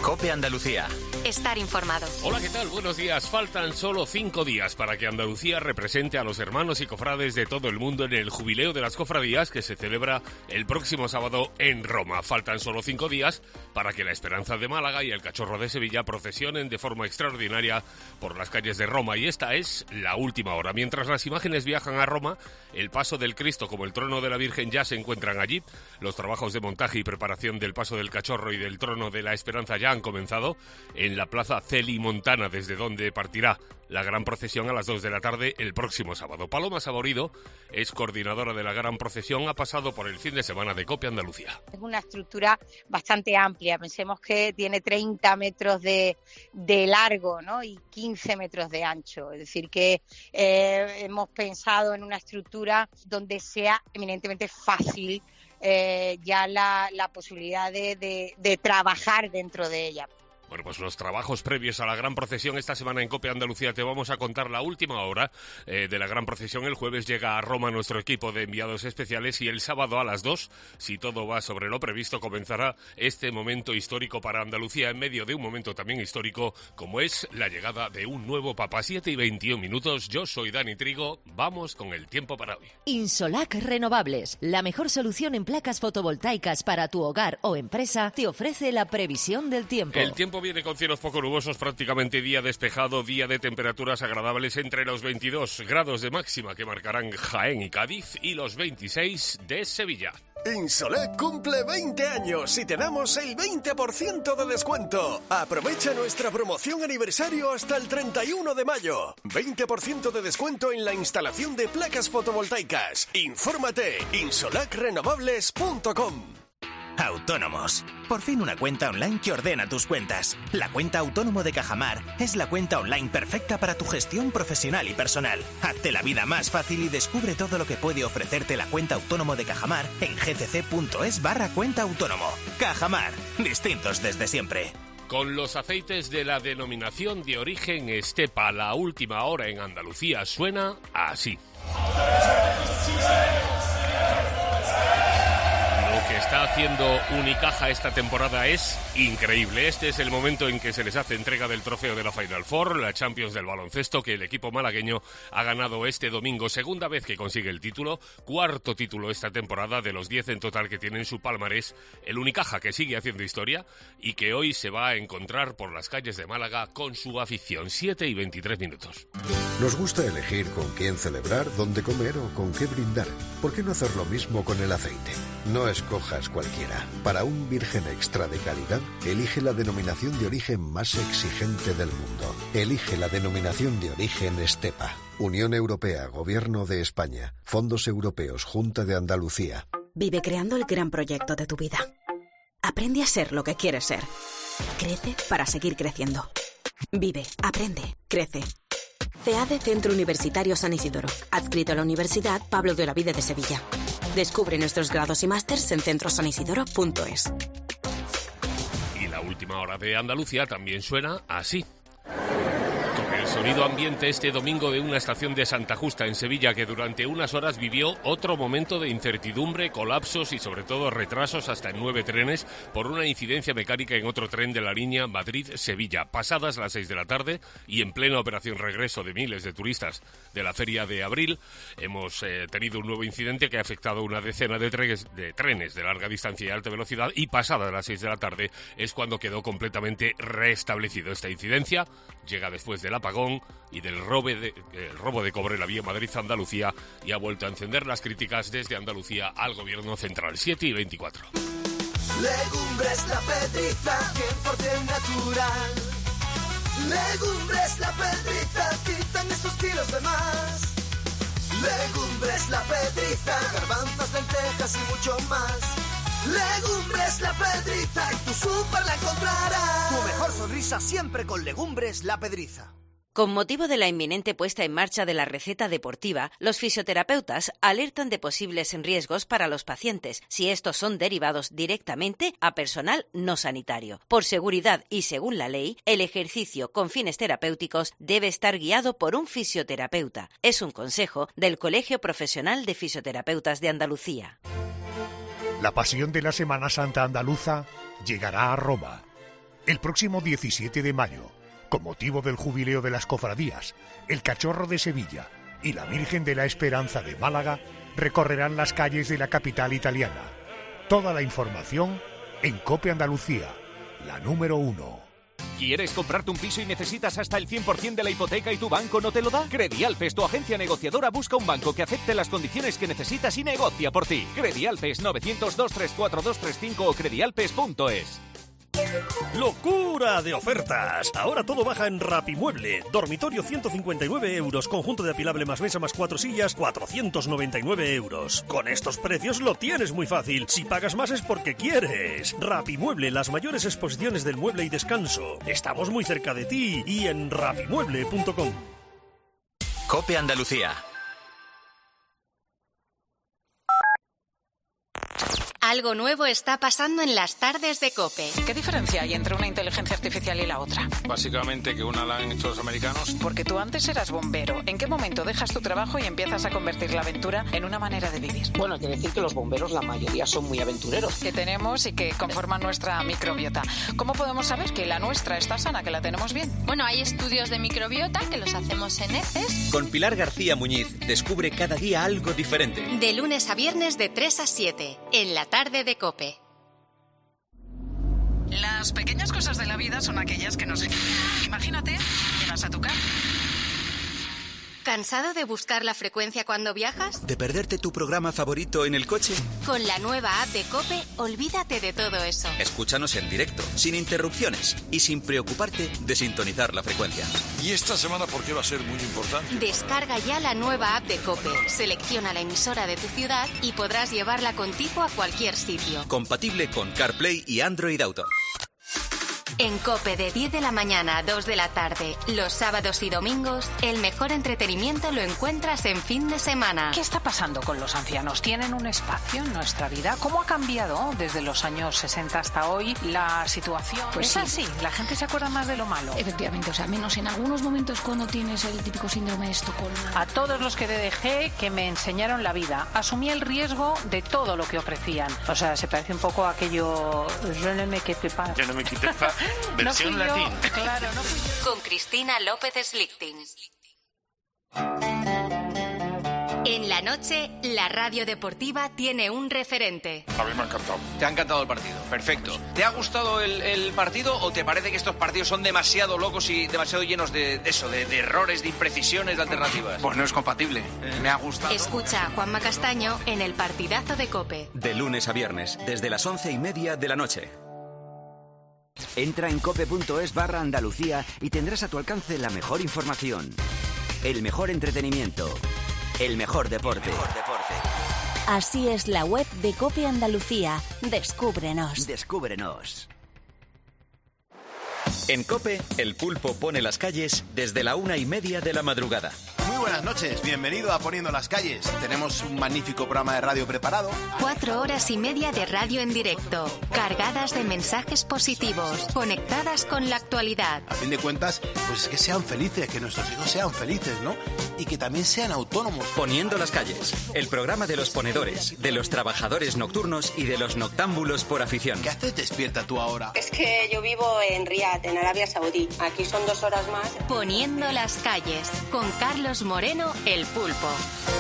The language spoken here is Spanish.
COPE Andalucía. Estar informado. Hola, ¿qué tal? Buenos días. Faltan solo 5 días para que Andalucía represente a los hermanos y cofrades de todo el mundo en el Jubileo de las Cofradías que se celebra el próximo sábado en Roma. Faltan solo 5 días para que la Esperanza de Málaga y el Cachorro de Sevilla procesionen de forma extraordinaria por las calles de Roma. Y esta es la última hora. Mientras las imágenes viajan a Roma, el paso del Cristo como el trono de la Virgen ya se encuentran allí. Los trabajos de montaje y preparación del paso del Cachorro y del trono de la Esperanza ya han comenzado en la plaza Celimontana, desde donde partirá la gran procesión a las 2 de la tarde el próximo sábado. Paloma Saborido es coordinadora de la gran procesión, ha pasado por el fin de semana de COPE Andalucía. Es una estructura bastante amplia, pensemos que tiene 30 metros de largo, ¿no? Y 15 metros de ancho, es decir que hemos pensado en una estructura donde sea eminentemente fácil ya la posibilidad de trabajar dentro de ella. Bueno, pues los trabajos previos a la gran procesión esta semana en COPE Andalucía te vamos a contar la última hora de la gran procesión. El jueves llega a Roma nuestro equipo de enviados especiales y el sábado a las 2, si todo va sobre lo previsto, comenzará este momento histórico para Andalucía en medio de un momento también histórico como es la llegada de un nuevo Papa. 7:21. Yo soy Dani Trigo, vamos con el tiempo para hoy. Insolac Renovables, la mejor solución en placas fotovoltaicas para tu hogar o empresa, te ofrece la previsión del tiempo. El tiempo viene con cielos poco nubosos, prácticamente día despejado, día de temperaturas agradables entre los 22 grados de máxima que marcarán Jaén y Cádiz y los 26 de Sevilla. Insolac cumple 20 años y te damos el 20% de descuento. Aprovecha nuestra promoción aniversario hasta el 31 de mayo. 20% de descuento en la instalación de placas fotovoltaicas. Infórmate, insolacrenovables.com. Autónomos. Por fin una cuenta online que ordena tus cuentas. La cuenta Autónomo de Cajamar es la cuenta online perfecta para tu gestión profesional y personal. Hazte la vida más fácil y descubre todo lo que puede ofrecerte la cuenta Autónomo de Cajamar en gcc.es/cuenta autónomo. Cajamar. Distintos desde siempre. Con los aceites de la denominación de origen Estepa, la última hora en Andalucía suena así. Lo que está haciendo Unicaja esta temporada es increíble. Este es el momento en que se les hace entrega del trofeo de la Final Four, la Champions del baloncesto, que el equipo malagueño ha ganado este domingo. Segunda vez que consigue el título, cuarto título esta temporada de los 10 en total que tiene en su palmarés. El Unicaja, que sigue haciendo historia y que hoy se va a encontrar por las calles de Málaga con su afición. 7:23. Nos gusta elegir con quién celebrar, dónde comer o con qué brindar. ¿Por qué no hacer lo mismo con el aceite? No escojas cualquiera. Para un virgen extra de calidad, elige la denominación de origen más exigente del mundo. Elige la denominación de origen Estepa. Unión Europea, Gobierno de España, Fondos Europeos, Junta de Andalucía. Vive creando el gran proyecto de tu vida. Aprende a ser lo que quieres ser. Crece para seguir creciendo. Vive, aprende, crece. CEADE Centro Universitario San Isidoro, adscrito a la Universidad Pablo de Olavide de Sevilla. Descubre nuestros grados y másters en centrosanisidoro.es. Y la última hora de Andalucía también suena así. Con el sonido ambiente este domingo de una estación de Santa Justa en Sevilla que durante unas horas vivió otro momento de incertidumbre, colapsos y sobre todo retrasos hasta en 9 trenes por una incidencia mecánica en otro tren de la línea Madrid-Sevilla. Pasadas las 6 de la tarde y en plena operación regreso de miles de turistas de la Feria de Abril, hemos tenido un nuevo incidente que ha afectado a una decena de trenes de larga distancia y alta velocidad, y pasadas las 6 de la tarde es cuando quedó completamente restablecido. Esta incidencia llega después del apagón y del robo de cobre en la vía Madrid-Andalucía y ha vuelto a encender las críticas desde Andalucía al Gobierno central. 7:24. Legumbres La Pedriza, 100% natural. Legumbres La Pedriza, quitan esos kilos de más. Legumbres La Pedriza, garbanzos, lentejas y mucho más. Legumbres La Pedriza, en tu súper la encontrarás. Tu mejor sonrisa siempre con Legumbres La Pedriza. Con motivo de la inminente puesta en marcha de la receta deportiva, los fisioterapeutas alertan de posibles riesgos para los pacientes si estos son derivados directamente a personal no sanitario. Por seguridad y según la ley, el ejercicio con fines terapéuticos debe estar guiado por un fisioterapeuta. Es un consejo del Colegio Profesional de Fisioterapeutas de Andalucía. La pasión de la Semana Santa andaluza llegará a Roma. El próximo 17 de mayo, con motivo del jubileo de las cofradías, el Cachorro de Sevilla y la Virgen de la Esperanza de Málaga recorrerán las calles de la capital italiana. Toda la información en COPE Andalucía, la número 1. ¿Quieres comprarte un piso y necesitas hasta el 100% de la hipoteca y tu banco no te lo da? Credialpes, tu agencia negociadora, busca un banco que acepte las condiciones que necesitas y negocia por ti. Credialpes 900-234-235 o credialpes.es. ¡Locura de ofertas! Ahora todo baja en Rapimueble. Dormitorio 159 euros. Conjunto de apilable más mesa más 4 sillas, 499 euros. Con estos precios lo tienes muy fácil. Si pagas más es porque quieres. Rapimueble, las mayores exposiciones del mueble y descanso. Estamos muy cerca de ti y en rapimueble.com. COPE Andalucía. Algo nuevo está pasando en las tardes de COPE. ¿Qué diferencia hay entre una inteligencia artificial y la otra? Básicamente que una la han hecho los americanos. Porque tú antes eras bombero. ¿En qué momento dejas tu trabajo y empiezas a convertir la aventura en una manera de vivir? Bueno, hay que decir que los bomberos, la mayoría, son muy aventureros. Que tenemos y que conforman nuestra microbiota. ¿Cómo podemos saber que la nuestra está sana, que la tenemos bien? Bueno, hay estudios de microbiota que los hacemos en heces. Con Pilar García Muñiz descubre cada día algo diferente. De lunes a viernes de 3 a 7, en la tarde de COPE. Las pequeñas cosas de la vida son aquellas que nos encantan. Imagínate, llegas a tu casa. ¿Cansado de buscar la frecuencia cuando viajas? ¿De perderte tu programa favorito en el coche? Con la nueva app de COPE, olvídate de todo eso. Escúchanos en directo, sin interrupciones y sin preocuparte de sintonizar la frecuencia. ¿Y esta semana por qué va a ser muy importante? Descarga ya la nueva app de COPE, selecciona la emisora de tu ciudad y podrás llevarla contigo a cualquier sitio. Compatible con CarPlay y Android Auto. En COPE de 10 de la mañana a 2 de la tarde, los sábados y domingos, el mejor entretenimiento lo encuentras en fin de semana. ¿Qué está pasando con los ancianos? ¿Tienen un espacio en nuestra vida? ¿Cómo ha cambiado desde los años 60 hasta hoy la situación? Pues es sí. así, la gente se acuerda más de lo malo. Efectivamente, o sea, menos en algunos momentos cuando tienes el típico síndrome de Estocolmo. A todos los que dejé que me enseñaron la vida, asumí el riesgo de todo lo que ofrecían. O sea, se parece un poco a aquello... Je ne me quitte pas. Je ne me quitte pas. Versión latín. Claro, no fui yo. Con Cristina López Slichting. En la noche, la radio deportiva tiene un referente. A mí me ha encantado. Te ha encantado el partido, perfecto. ¿Te ha gustado el partido o te parece que estos partidos son demasiado locos y demasiado llenos de errores, de imprecisiones, de alternativas? Pues no es compatible. Me ha gustado. Escucha a Juanma Castaño en el partidazo de COPE. De lunes a viernes, desde las 11:30 de la noche. Entra en cope.es/Andalucía y tendrás a tu alcance la mejor información, el mejor entretenimiento, el mejor deporte. Así es la web de COPE Andalucía. Descúbrenos. Descúbrenos. En COPE, el pulpo pone las calles desde la 1:30 de la madrugada. Muy buenas noches, bienvenido a Poniendo las Calles. Tenemos un magnífico programa de radio preparado. 4 horas y media de radio en directo, cargadas de mensajes positivos, conectadas con la actualidad. A fin de cuentas, pues que sean felices, que nuestros hijos sean felices, ¿no? Y que también sean autónomos. Poniendo las calles, el programa de los ponedores, de los trabajadores nocturnos y de los noctámbulos por afición. ¿Qué haces despierta tú ahora? Es que yo vivo en Riad, en Arabia Saudí. Aquí son 2 horas más. Poniendo las calles, con Carlos Moreno, el pulpo.